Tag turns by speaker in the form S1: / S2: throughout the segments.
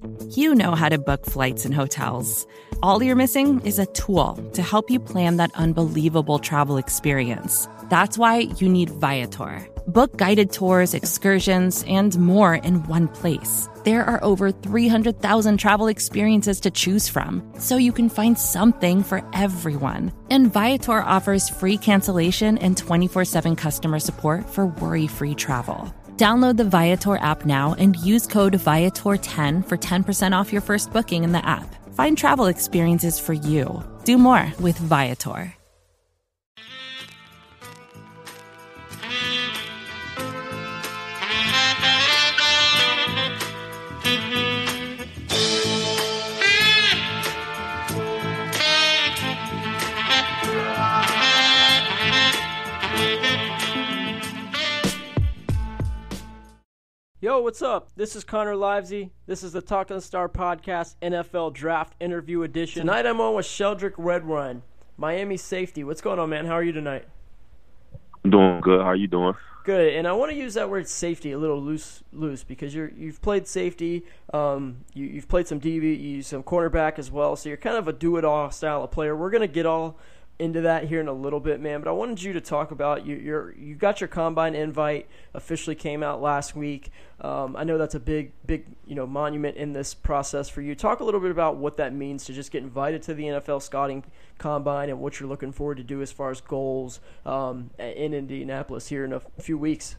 S1: You know how to book flights and hotels. All you're missing is a tool to help you plan that unbelievable travel experience. That's why you need Viator. Book guided tours, excursions, and more in one place. There are over 300,000 travel experiences to choose from, so you can find something for everyone. And Viator offers free cancellation and 24/7 customer support for worry-free travel. Download the Viator app now and use code Viator10 for 10% off your first booking in the app. Find travel experiences for you. Do more with Viator.
S2: Yo, what's up? This is Connor Livesey. This is the Talk to the Star podcast NFL Draft Interview Edition. Tonight I'm on with Sheldrick Redwine, Miami safety. What's going on, man? How are you tonight?
S3: I'm doing good. How are you doing?
S2: Good. And I want to use that word safety a little loose because you've played safety, you've played some DB, some cornerback as well, so you're kind of a do-it-all style of player. We're going to get all into that here in a little bit, man, but I wanted you to talk about you got your combine invite, officially came out last week. I know that's a big monument in this process for you. Talk a little bit about what that means to just get invited to the NFL scouting combine and what you're looking forward to do as far as goals in Indianapolis here in a few weeks.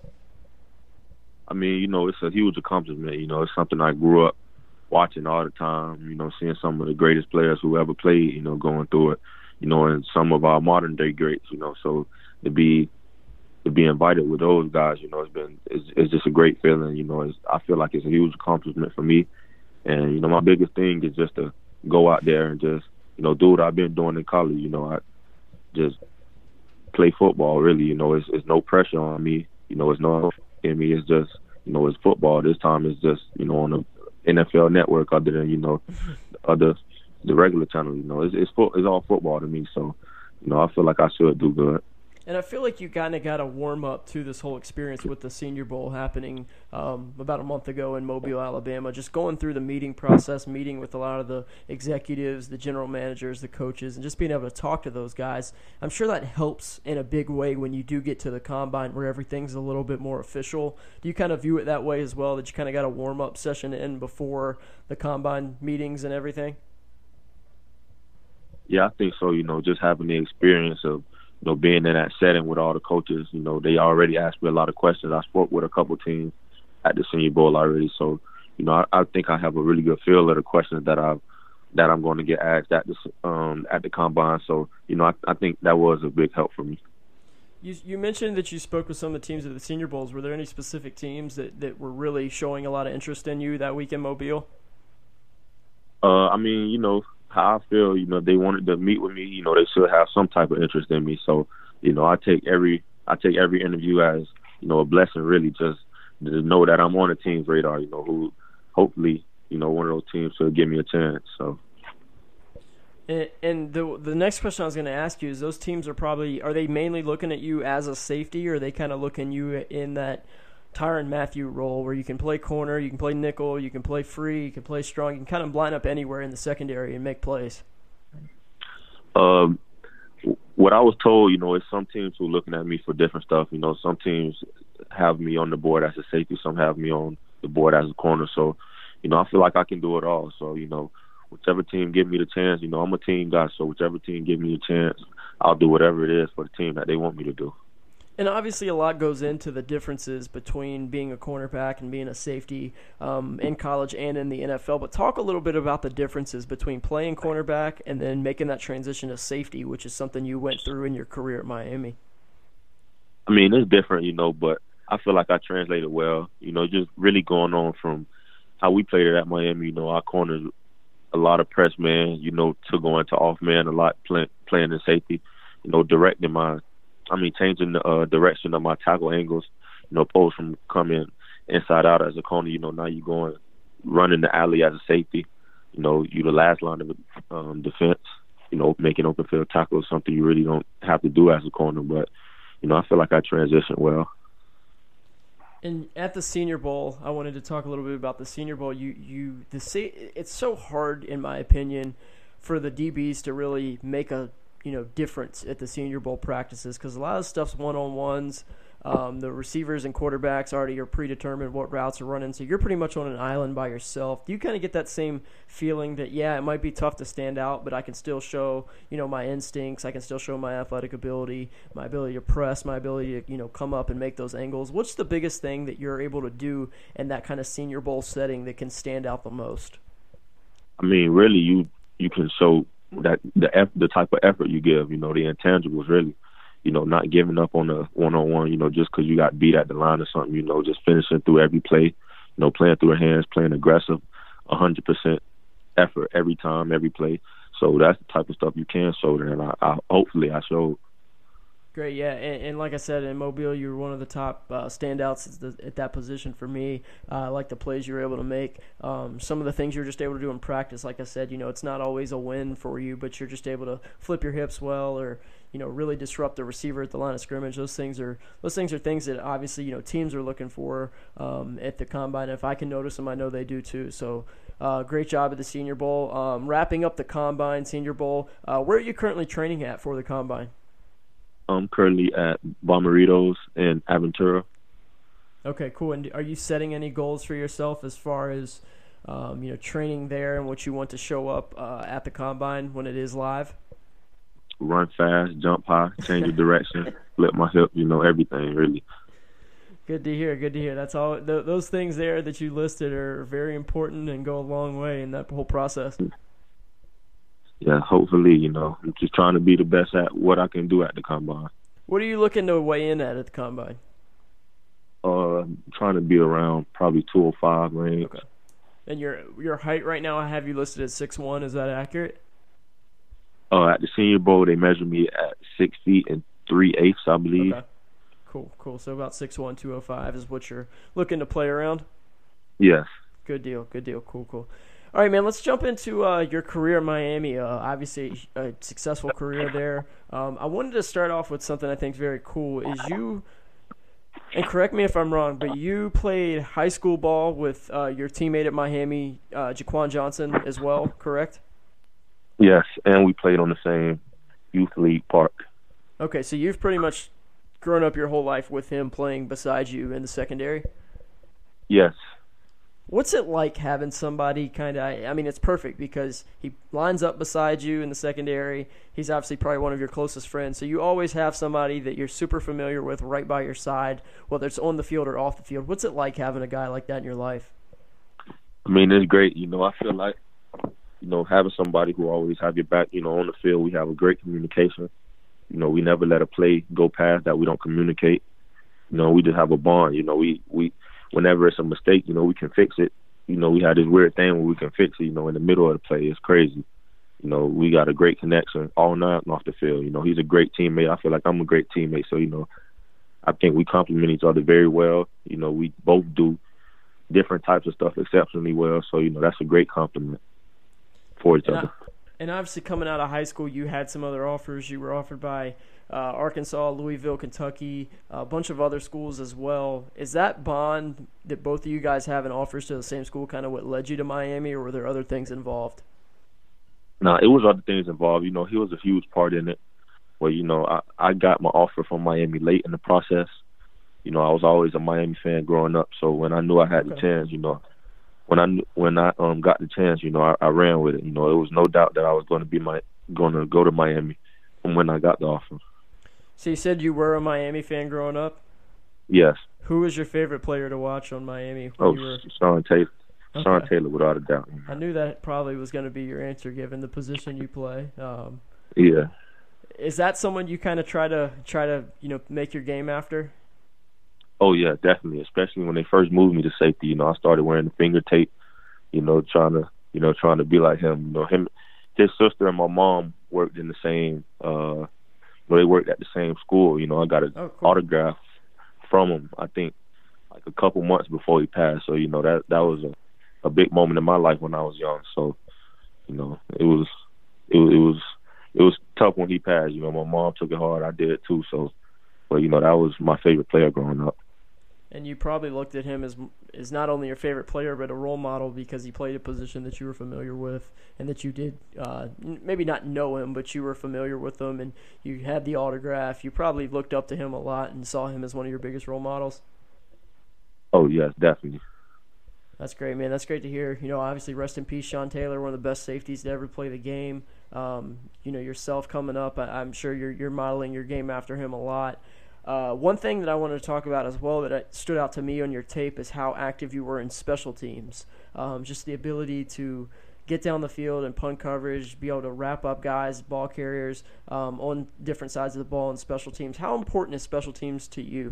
S3: I mean, it's a huge accomplishment. It's something I grew up watching all the time, seeing some of the greatest players who ever played, going through it. And some of our modern day greats, so to be invited with those guys, it's just a great feeling. I feel like it's a huge accomplishment for me. And, my biggest thing is just to go out there and just, do what I've been doing in college. I just play football, really. It's no pressure on me. It's no in me. It's just, it's football. This time it's just, on the NFL network other than, the regular channel. It's all football to me. So, I feel like I should do good.
S2: And I feel like you kind of got a warm-up to this whole experience with the Senior Bowl happening about a month ago in Mobile, Alabama, just going through the meeting process, meeting with a lot of the executives, the general managers, the coaches, and just being able to talk to those guys. I'm sure that helps in a big way when you do get to the combine where everything's a little bit more official. Do you kind of view it that way as well, that you kind of got a warm-up session in before the combine meetings and everything?
S3: Yeah, I think so. Just having the experience of, being in that setting with all the coaches, they already asked me a lot of questions. I spoke with a couple teams at the Senior Bowl already. So, I think I have a really good feel of the questions that I'm going to get asked at the combine. So, I think that was a big help for me.
S2: You mentioned that you spoke with some of the teams at the Senior Bowls. Were there any specific teams that were really showing a lot of interest in you that week in Mobile?
S3: I mean, how I feel, they wanted to meet with me, they should have some type of interest in me. So, I take every interview as, a blessing, really, just to know that I'm on a team's radar, who hopefully, one of those teams should give me a chance. So.
S2: And the next question I was going to ask you is, those teams are they mainly looking at you as a safety, or are they kind of looking you in that Tyrann Mathieu role where you can play corner, you can play nickel, you can play free, you can play strong, you can kind of line up anywhere in the secondary and make plays?
S3: What I was told, is some teams who are looking at me for different stuff. Some teams have me on the board as a safety, some have me on the board as a corner. So, I feel like I can do it all. So, whichever team give me the chance, I'm a team guy, so whichever team give me a chance, I'll do whatever it is for the team that they want me to do.
S2: And obviously a lot goes into the differences between being a cornerback and being a safety in college and in the NFL. But talk a little bit about the differences between playing cornerback and then making that transition to safety, which is something you went through in your career at Miami.
S3: I mean, it's different, but I feel like I translated well. Just really going on from how we played it at Miami. Our corners, a lot of press man, to going to off man, a lot playing in safety, changing the direction of my tackle angles, opposed from coming inside out as a corner. Now you're going running the alley as a safety. You're the last line of defense. Making open field tackles, something you really don't have to do as a corner. But I feel like I transitioned well.
S2: And at the Senior Bowl, I wanted to talk a little bit about the Senior Bowl. It's so hard, in my opinion, for the DBs to really make a difference at the Senior Bowl practices, because a lot of stuff's one-on-ones. The receivers and quarterbacks already are predetermined what routes are running, so you're pretty much on an island by yourself. Do you kind of get that same feeling that, yeah, it might be tough to stand out, but I can still show, my instincts, I can still show my athletic ability, my ability to press, my ability to, come up and make those angles? What's the biggest thing that you're able to do in that kind of Senior Bowl setting that can stand out the most?
S3: I mean, really, you can show that the type of effort you give, the intangibles, really. Not giving up on a one-on-one, just because you got beat at the line or something, just finishing through every play, playing through your hands, playing aggressive, 100% effort every time, every play. So that's the type of stuff you can show there, and I hopefully I showed.
S2: Great, yeah, and like I said, in Mobile, you were one of the top standouts at that position for me. I like the plays you were able to make. Some of the things you're just able to do in practice, like I said, it's not always a win for you, but you're just able to flip your hips well, or really disrupt the receiver at the line of scrimmage. Those things are things that obviously teams are looking for at the combine. If I can notice them, I know they do too. So great job at the Senior Bowl. Wrapping up the combine, Senior Bowl. Where are you currently training at for the combine?
S3: I'm currently at Bomarito's in Aventura.
S2: Okay, cool. And are you setting any goals for yourself as far as training there and what you want to show up at the combine when it is live?
S3: Run fast, jump high, change the direction, flip my hip, everything, really.
S2: Good to hear. That's all. Those things there that you listed are very important and go a long way in that whole process.
S3: Yeah, hopefully, I'm just trying to be the best at what I can do at the combine.
S2: What are you looking to weigh in at the combine?
S3: Trying to be around probably 205 range.
S2: Okay. And your height right now, I have you listed at 6'1". Is that accurate?
S3: At the Senior Bowl, they measured me at 6 feet and 3/8, I believe.
S2: Okay. Cool. So about 6'1", 205 is what you're looking to play around?
S3: Yes.
S2: Good deal. Cool. All right, man, let's jump into your career in Miami. Obviously, a successful career there. I wanted to start off with something I think is very cool. Is you, and correct me if I'm wrong, but you played high school ball with your teammate at Miami, Jaquan Johnson, as well, correct?
S3: Yes, and we played on the same youth league park.
S2: Okay, so you've pretty much grown up your whole life with him playing beside you in the secondary?
S3: Yes.
S2: What's it like having somebody it's perfect because he lines up beside you in the secondary. He's obviously probably one of your closest friends. So you always have somebody that you're super familiar with right by your side, whether it's on the field or off the field. What's it like having a guy like that in your life?
S3: I mean, it's great. I feel like, having somebody who always have your back, on the field, we have a great communication. We never let a play go past that we don't communicate. We just have a bond. We whenever it's a mistake, we can fix it. We had this weird thing where we can fix it, in the middle of the play. It's crazy. We got a great connection all night and off the field. He's a great teammate. I feel like I'm a great teammate. So, I think we complement each other very well. We both do different types of stuff exceptionally well. So, that's a great compliment for each other.
S2: And obviously coming out of high school, you had some other offers. You were offered by Arkansas, Louisville, Kentucky, a bunch of other schools as well. Is that bond that both of you guys have and offers to the same school kind of what led you to Miami, or were there other things involved?
S3: No, it was other things involved. He was a huge part in it. Well, I got my offer from Miami late in the process. I was always a Miami fan growing up, so when I knew I had the chance, when I got the chance, I ran with it. It was no doubt that I was going to go to Miami from when I got the offer.
S2: So you said you were a Miami fan growing up?
S3: Yes.
S2: Who was your favorite player to watch on Miami?
S3: Sean Taylor. Okay. Sean Taylor, without a doubt.
S2: I knew that probably was going to be your answer given the position you play.
S3: Yeah.
S2: Is that someone you kind of try to make your game after?
S3: Oh yeah, definitely. Especially when they first moved me to safety, I started wearing the finger tape, trying to be like him. His sister and my mom worked in the same. They worked at the same school. I got an autograph from him. I think like a couple months before he passed. So that was a big moment in my life when I was young. So it was tough when he passed. My mom took it hard. I did too. So, but that was my favorite player growing up.
S2: And you probably looked at him as not only your favorite player, but a role model because he played a position that you were familiar with and that you did maybe not know him, but you were familiar with him and you had the autograph. You probably looked up to him a lot and saw him as one of your biggest role models.
S3: Oh, yes, definitely.
S2: That's great, man. That's great to hear. Obviously, rest in peace, Sean Taylor, one of the best safeties to ever play the game. Yourself coming up, I'm sure you're modeling your game after him a lot. One thing that I wanted to talk about as well that stood out to me on your tape is how active you were in special teams. Just the ability to get down the field and punt coverage, be able to wrap up guys, ball carriers on different sides of the ball in special teams. How important is special teams to you?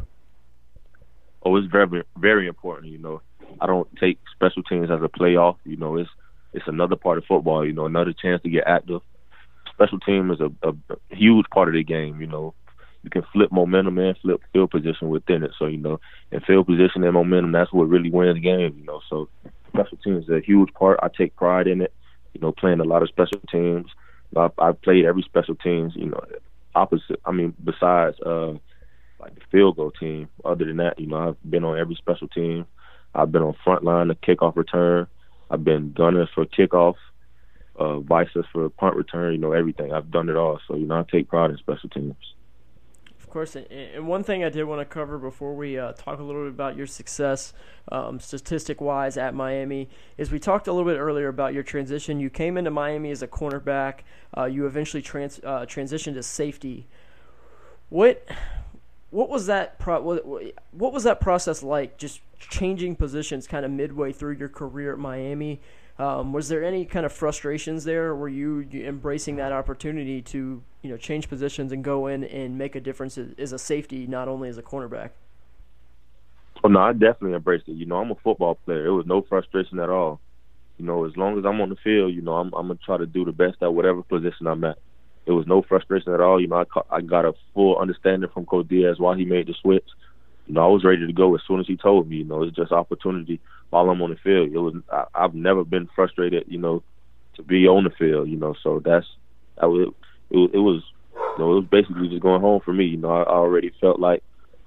S3: Oh, it's very, very important. I don't take special teams as a playoff. It's another part of football. Another chance to get active. Special team is a huge part of the game. You can flip momentum and flip field position within it. So, in field position and momentum, that's what really wins the game, So special teams is a huge part. I take pride in it, playing a lot of special teams. I've played every special teams, besides like the field goal team. Other than that, I've been on every special team. I've been on front line, the kickoff return. I've been gunner for kickoff, vices for punt return, everything. I've done it all. So, I take pride in special teams.
S2: Of course, and one thing I did want to cover before we talk a little bit about your success statistic-wise at Miami is we talked a little bit earlier about your transition. You came into Miami as a cornerback. You eventually transitioned to safety. What was that what was that process like, just changing positions kind of midway through your career at Miami? Was there any kind of frustrations there, or were you embracing that opportunity to change positions and go in and make a difference as a safety, not only as a cornerback?
S3: Oh, no, I definitely embraced it. I'm a football player. It was no frustration at all. As long as I'm on the field, I'm going to try to do the best at whatever position I'm at. It was no frustration at all. I got a full understanding from Coach Diaz why he made the switch. I was ready to go as soon as he told me. It's just opportunity while I'm on the field. I've never been frustrated, to be on the field. So it was basically just going home for me. I already felt like,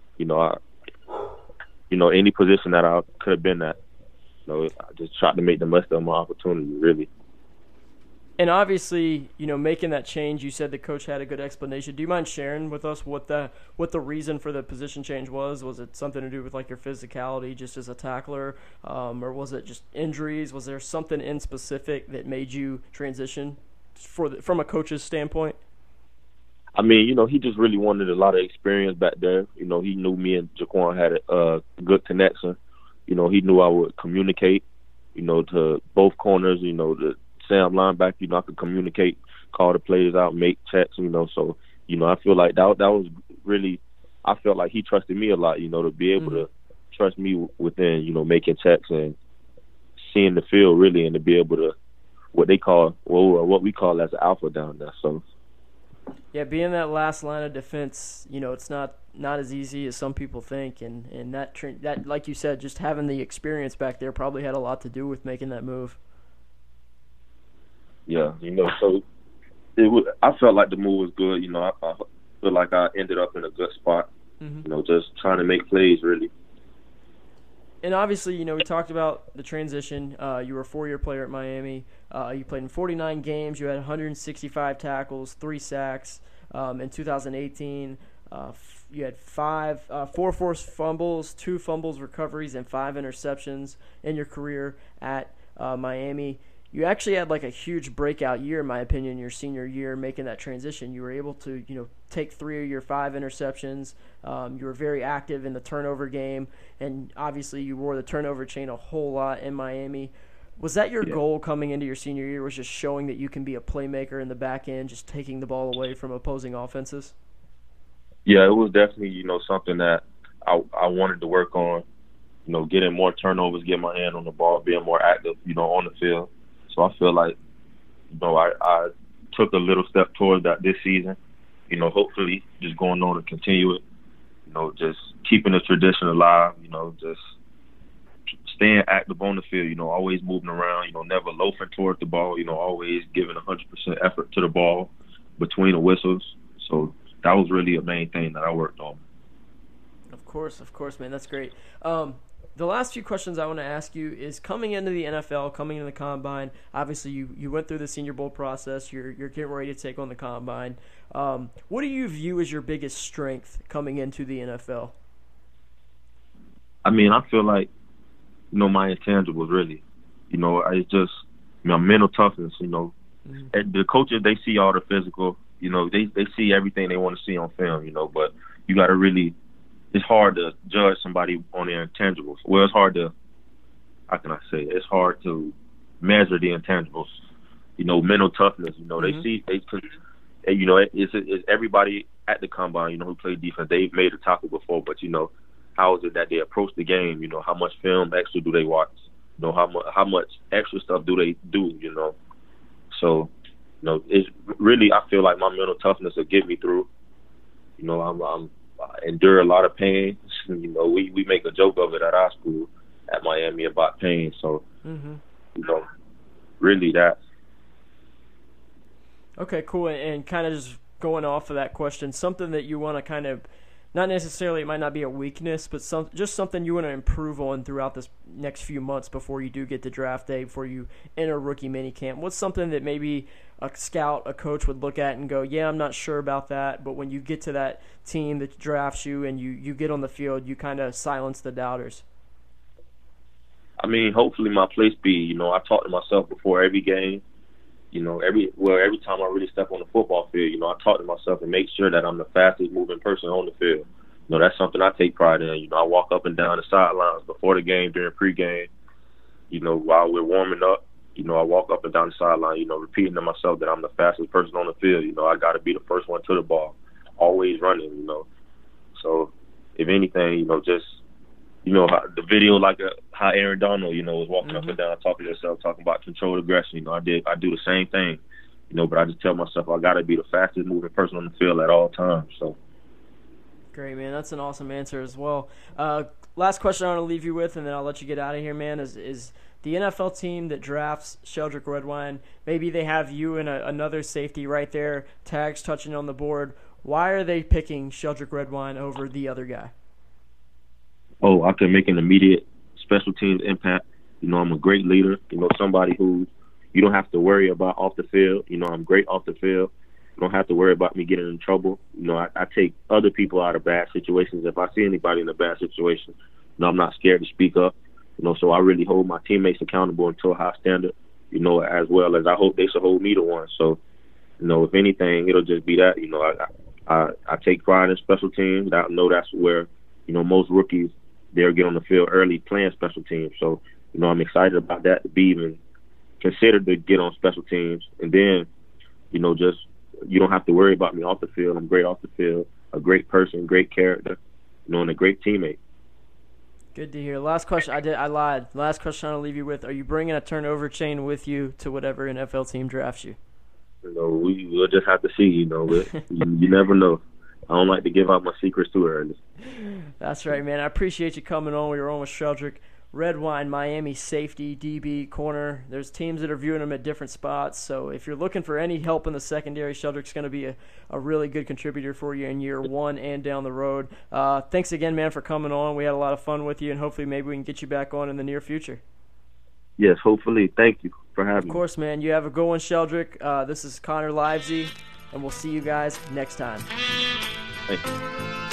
S3: any position that I could have been at. I just tried to make the most of my opportunity, really.
S2: And obviously, making that change, you said the coach had a good explanation. Do you mind sharing with us what the reason for the position change was? Was it something to do with like your physicality just as a tackler, or was it just injuries? Was there something in specific that made you transition from a coach's standpoint?
S3: He just really wanted a lot of experience back there. He knew me and Jaquan had a good connection. He knew I would communicate, to both corners, the Sam linebacker, I could communicate, call the players out, make checks, So, I feel like that was really, I felt like he trusted me a lot, to be able to trust me within, making checks and seeing the field really, and to be able to, what we call as an alpha down there. So,
S2: yeah, being that last line of defense, it's not as easy as some people think, and that like you said, just having the experience back there probably had a lot to do with making that move.
S3: Yeah, so I felt like the move was good. I feel like I ended up in a good spot. Just trying to make plays really.
S2: And obviously, we talked about the transition. You were a 4-year player at Miami. You played in 49 games. You had 165 tackles, 3 sacks. In 2018, you had 4 forced fumbles, 2 fumbles recoveries, and 5 interceptions in your career at Miami. You actually had like a huge breakout year, in my opinion, your senior year, making that transition. You were able to, take 3 of your 5 interceptions. You were very active in the turnover game, and obviously you wore the turnover chain a whole lot in Miami. Was that your goal coming into your senior year, was just showing that you can be a playmaker in the back end, just taking the ball away from opposing offenses?
S3: Yeah, it was definitely, something that I wanted to work on, getting more turnovers, getting my hand on the ball, being more active, on the field. So I feel like, I took a little step towards that this season. Hopefully just going on to continue it. Just keeping the tradition alive. Just staying active on the field. Always moving around. Never loafing towards the ball. Always giving 100% effort to the ball between the whistles. So that was really a main thing that I worked on.
S2: Of Of course, man. That's great. The last few questions I want to ask you is coming into the NFL, coming into the Combine. Obviously, you went through the Senior Bowl process. You're getting ready to take on the Combine. What do you view as your biggest strength coming into the NFL?
S3: I mean, I feel like, my intangibles really. It's just mental toughness. The coaches, they see all the physical. They see everything they want to see on film. But you got to really. It's hard to judge somebody on their intangibles. Well, it's hard to, how can I say it? It's hard to measure the intangibles. Mental toughness. They see, it's everybody at the Combine, who played defense. They've made a tackle before, but, how is it that they approach the game? How much film extra do they watch? How much extra stuff do they do, So, it's really, I feel like my mental toughness will get me through. I endure a lot of pain. We make a joke of it at our school at Miami about pain. So, really that.
S2: Okay, cool. And kind of just going off of that question, something that you want to kind of, not necessarily, it might not be a weakness, but just something you want to improve on throughout this next few months before you do get to draft day, before you enter rookie minicamp. What's something that maybe a scout, a coach would look at and go, yeah, I'm not sure about that, but when you get to that team that drafts you and you get on the field, you kind of silence the doubters?
S3: I mean, hopefully my play speed, I talk to myself before every game. Every time I really step on the football field, I talk to myself and make sure that I'm the fastest moving person on the field. That's something I take pride in. I walk up and down the sidelines before the game, during pregame, while we're warming up. I walk up and down the sideline, repeating to myself that I'm the fastest person on the field. I got to be the first one to the ball, always running, So, if anything, just, how the video, like how Aaron Donald, was walking up and down, talking to himself, talking about controlled aggression. I do the same thing, but I just tell myself I got to be the fastest moving person on the field at all times. So.
S2: Great, man. That's an awesome answer as well. Last question I want to leave you with, and then I'll let you get out of here, man, is the NFL team that drafts Sheldrick Redwine, maybe they have you and another safety right there, tags touching on the board. Why are they picking Sheldrick Redwine over the other guy?
S3: Oh, I can make an immediate special teams impact. I'm a great leader. Somebody who you don't have to worry about off the field. I'm great off the field. You don't have to worry about me getting in trouble. I take other people out of bad situations. If I see anybody in a bad situation, I'm not scared to speak up. So I really hold my teammates accountable and to a high standard, as well as I hope they should hold me to one. So, if anything, it'll just be that, I take pride in special teams. I know that's where, most rookies, they'll get on the field early playing special teams. So, I'm excited about that, to be even considered to get on special teams. And then, just, you don't have to worry about me off the field. I'm great off the field, a great person, great character, and a great teammate.
S2: Good to hear. Last question. I lied. Last question I'll leave you with. Are you bringing a turnover chain with you to whatever NFL team drafts you?
S3: We'll just have to see, but you never know. I don't like to give out my secrets too early.
S2: That's right, man. I appreciate you coming on. We were on with Sheldrick Redwine, Miami safety, DB, corner. There's teams that are viewing him at different spots. So if you're looking for any help in the secondary, Sheldrick's going to be a really good contributor for you in year one and down the road. Thanks again, man, for coming on. We had a lot of fun with you, and hopefully maybe we can get you back on in the near future.
S3: Yes, hopefully. Thank you for having me.
S2: Of course, man. You have a good one, Sheldrick. This is Connor Livesey, and we'll see you guys next time.
S3: Thank you.